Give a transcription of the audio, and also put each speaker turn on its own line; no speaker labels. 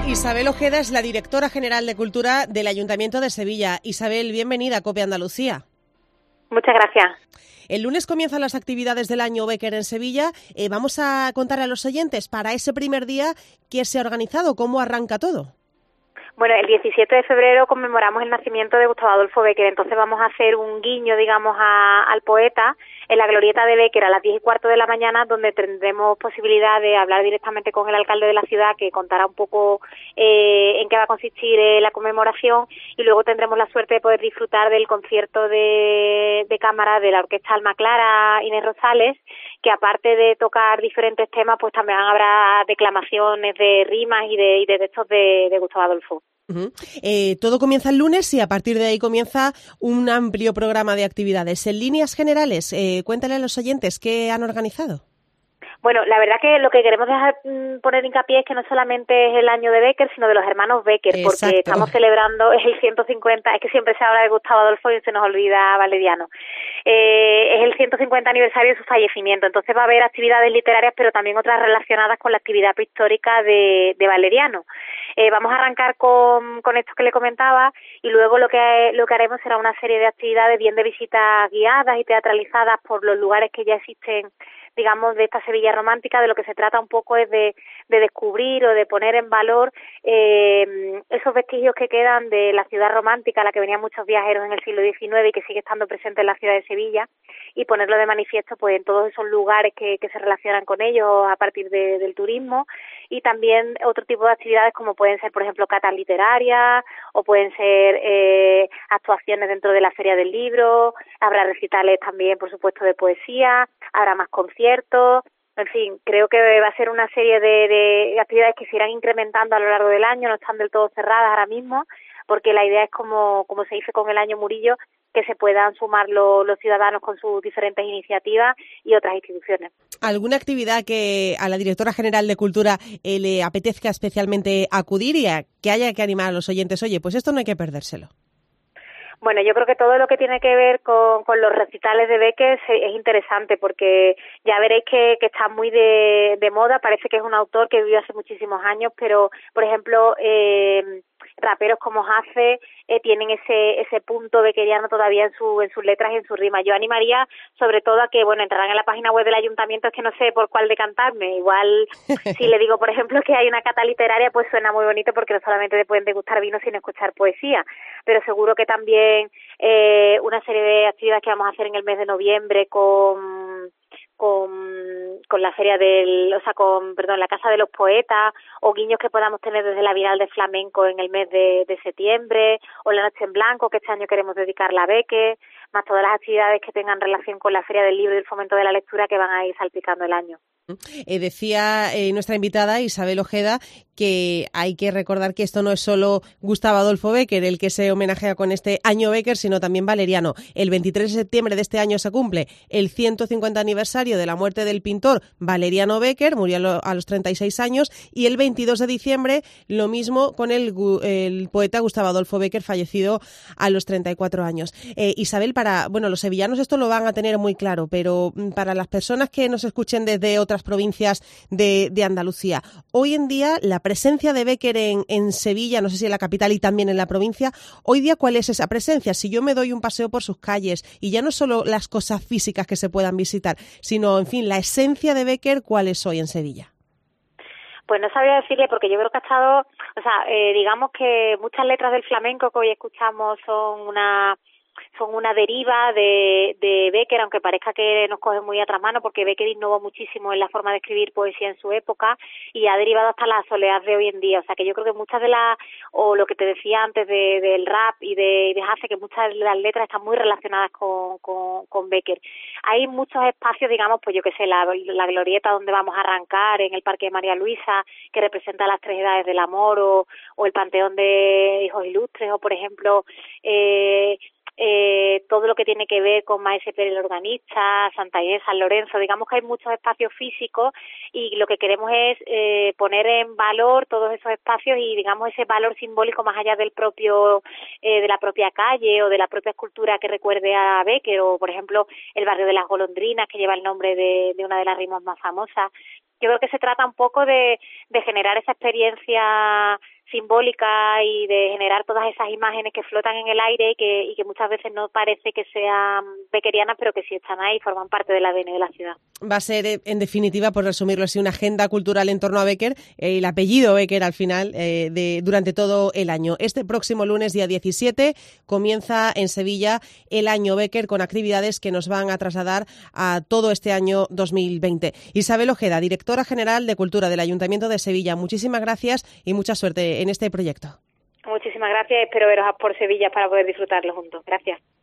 Isabel Ojeda es la directora general de Cultura del Ayuntamiento de Sevilla. Isabel, bienvenida a COPE Andalucía.
Muchas gracias.
El lunes comienzan las actividades del año Bécquer en Sevilla. Vamos a contar a los oyentes para ese primer día qué se ha organizado, cómo arranca todo.
Bueno, el 17 de febrero conmemoramos el nacimiento de Gustavo Adolfo Bécquer, entonces vamos a hacer un guiño, digamos, al poeta en la glorieta de Bécquer a las 10:15 de la mañana, donde tendremos posibilidad de hablar directamente con el alcalde de la ciudad, que contará un poco en qué va a consistir la conmemoración, y luego tendremos la suerte de poder disfrutar del concierto de cámara de la Orquesta Alma Clara Inés Rosales, que aparte de tocar diferentes temas, pues también habrá declamaciones de rimas y de textos de Gustavo Adolfo.
Uh-huh. Todo comienza el lunes y a partir de ahí comienza un amplio programa de actividades. En líneas generales, cuéntale a los oyentes qué han organizado.
Bueno, la verdad que lo que queremos poner hincapié es que no solamente es el año de Bécquer, sino de los hermanos Bécquer, porque estamos celebrando el 150, es que siempre se habla de Gustavo Adolfo y se nos olvida Valeriano. Es el 150 aniversario de su fallecimiento, entonces va a haber actividades literarias, pero también otras relacionadas con la actividad pictórica de Valeriano. Vamos a arrancar con esto que le comentaba, y luego lo que haremos será una serie de actividades bien de visitas guiadas y teatralizadas por los lugares que ya existen, digamos, de esta Sevilla romántica. De lo que se trata un poco es de descubrir o de poner en valor esos vestigios que quedan de la ciudad romántica a la que venían muchos viajeros en el siglo XIX y que sigue estando presente en la ciudad de Sevilla, y ponerlo de manifiesto pues en todos esos lugares que se relacionan con ellos a partir del turismo, y también otro tipo de actividades como pueden ser, por ejemplo, catas literarias, o pueden ser actuaciones dentro de la Feria del Libro, habrá recitales también, por supuesto, de poesía, habrá más conciertos. En fin, creo que va a ser una serie de actividades que se irán incrementando a lo largo del año, no están del todo cerradas ahora mismo, porque la idea es, como se dice con el año Murillo, que se puedan sumar los ciudadanos con sus diferentes iniciativas y otras instituciones.
¿Alguna actividad que a la directora general de Cultura le apetezca especialmente acudir y que haya que animar a los oyentes? Oye, pues esto no hay que perdérselo.
Bueno, yo creo que todo lo que tiene que ver con los recitales de Bécquer es interesante, porque ya veréis que está muy de moda. Parece que es un autor que vivió hace muchísimos años, pero, por ejemplo, raperos como Jace tienen ese punto beckeriano todavía en sus letras y en sus rimas. Yo animaría sobre todo a que, bueno, entrarán en la página web del ayuntamiento, es que no sé por cuál decantarme. Igual si le digo, por ejemplo, que hay una cata literaria, pues suena muy bonito, porque no solamente te pueden degustar vino, sino escuchar poesía, pero seguro que también una serie de actividades que vamos a hacer en el mes de noviembre con la feria la Casa de los Poetas, o guiños que podamos tener desde la Bienal de Flamenco en el mes de septiembre, o la Noche en Blanco, que este año queremos dedicarla a Bécquer, más todas las actividades que tengan relación con la Feria del Libro y el Fomento de la Lectura, que van a ir salpicando el año.
Decía nuestra invitada Isabel Ojeda que hay que recordar que esto no es solo Gustavo Adolfo Bécquer el que se homenajea con este año Bécquer, sino también Valeriano. El 23 de septiembre de este año se cumple el 150 aniversario de la muerte del pintor Valeriano Bécquer, murió a los 36 años, y el 22 de diciembre lo mismo con el poeta Gustavo Adolfo Bécquer, fallecido a los 34 años. Isabel, los sevillanos esto lo van a tener muy claro, pero para las personas que nos escuchen desde otras provincias de Andalucía, hoy en día la presencia de Bécquer en Sevilla, no sé si en la capital y también en la provincia, hoy día ¿cuál es esa presencia? Si yo me doy un paseo por sus calles, y ya no solo las cosas físicas que se puedan visitar, sino, en fin, la esencia de Bécquer, ¿cuál es hoy en Sevilla?
Pues no sabría decirle, porque yo creo que ha estado, digamos que muchas letras del flamenco que hoy escuchamos son una deriva de Bécquer, aunque parezca que nos coge muy a mano, porque Bécquer innovó muchísimo en la forma de escribir poesía en su época y ha derivado hasta la soledad de hoy en día. O sea que yo creo que muchas de o lo que te decía antes del rap y de Jace, que muchas de las letras están muy relacionadas con Bécquer. Hay muchos espacios, digamos, pues yo que sé, la glorieta donde vamos a arrancar en el Parque de María Luisa, que representa las tres edades del amor, o el Panteón de Hijos Ilustres, o por ejemplo todo lo que tiene que ver con Maese Pérez el organista, Santa Inés, San Lorenzo. Digamos que hay muchos espacios físicos, y lo que queremos es poner en valor todos esos espacios y, digamos, ese valor simbólico más allá del propio de la propia calle o de la propia escultura que recuerde a Bécquer, o por ejemplo el barrio de las Golondrinas, que lleva el nombre de una de las rimas más famosas. Yo creo que se trata un poco de generar esa experiencia simbólica y de generar todas esas imágenes que flotan en el aire y que muchas veces no parece que sean beckerianas, pero que sí están ahí y forman parte del ADN de la ciudad.
Va a ser, en definitiva, por resumirlo así, una agenda cultural en torno a Becker, el apellido Becker al final, durante todo el año. Este próximo lunes, día 17, comienza en Sevilla el año Becker con actividades que nos van a trasladar a todo este año 2020. Isabel Ojeda, directora general de Cultura del Ayuntamiento de Sevilla, muchísimas gracias y mucha suerte en este proyecto.
Muchísimas gracias, espero veros por Sevilla para poder disfrutarlo juntos. Gracias.